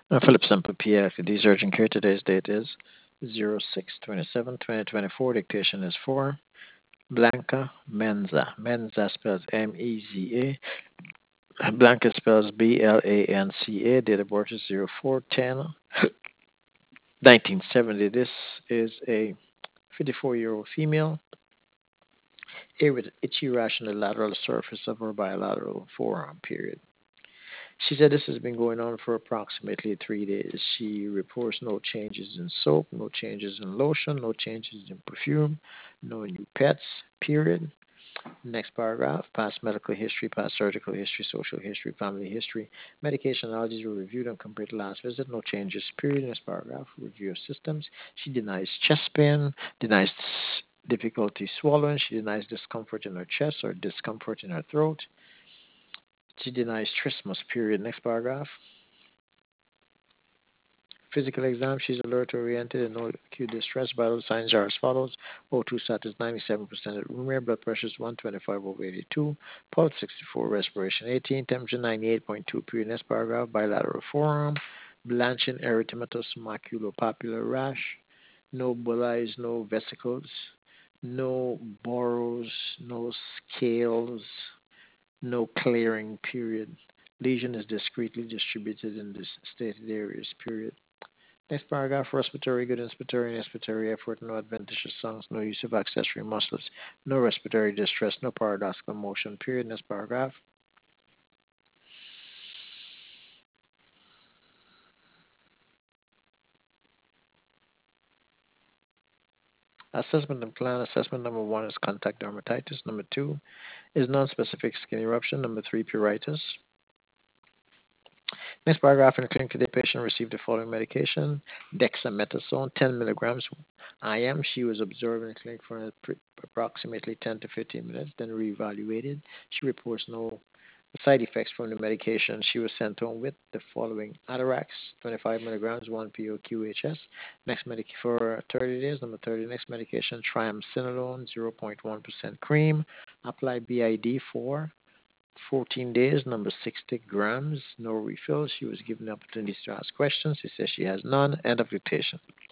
Philip Semper Pierre, these urgent care. Today's date is 06/27/2024. Dictation is for Blanca Menza. Menza spells Meza. Blanca spells Blanca. Date of birth is 04/10/1970. This is a 54-year-old female, here with itchy rash on the lateral surface of her bilateral forearm. Period. She said this has been going on for approximately 3 days. She reports no changes in soap, no changes in lotion, no changes in perfume, no new pets. Period. Next paragraph: past medical history, past surgical history, social history, family history. Medication allergies were reviewed and compared to last visit. No changes. Period. Next paragraph: review of systems. She denies chest pain, denies difficulty swallowing. She denies discomfort in her chest or discomfort in her throat. She denies trismus. Period. Next paragraph: physical exam. She's alert oriented and no acute distress. Vital signs are as follows: O2 status 97% at room air. Blood pressure is 125/82. Pulse 64. Respiration 18. Temperature 98.2. Period. Next paragraph: bilateral forearm. Blanching erythematous maculopapular rash. No bullies, no vesicles, no boros, no scales, no clearing. Period. Lesion is discretely distributed in the stated areas. Period. Next paragraph: respiratory good inspiratory and expiratory effort, no adventitious songs, no use of accessory muscles, no respiratory distress, no paradoxical motion. Period. Next paragraph: assessment and plan. Assessment number one is contact dermatitis. Number two is non-specific skin eruption. Number three, pruritus. Next paragraph: in the clinic today, patient received the following medication: dexamethasone, 10 milligrams IM. She was observed in the clinic for approximately 10 to 15 minutes, then reevaluated. She reports no side effects from the medication. She was sent home with the following: Atarax, 25 milligrams, 1 POQHS. Next for 30 days. Number 30, next medication, triamcinolone, 0.1% cream. Apply BID for 14 days, number 60 grams, no refills. She was given the opportunity to ask questions. She says she has none. End of dictation.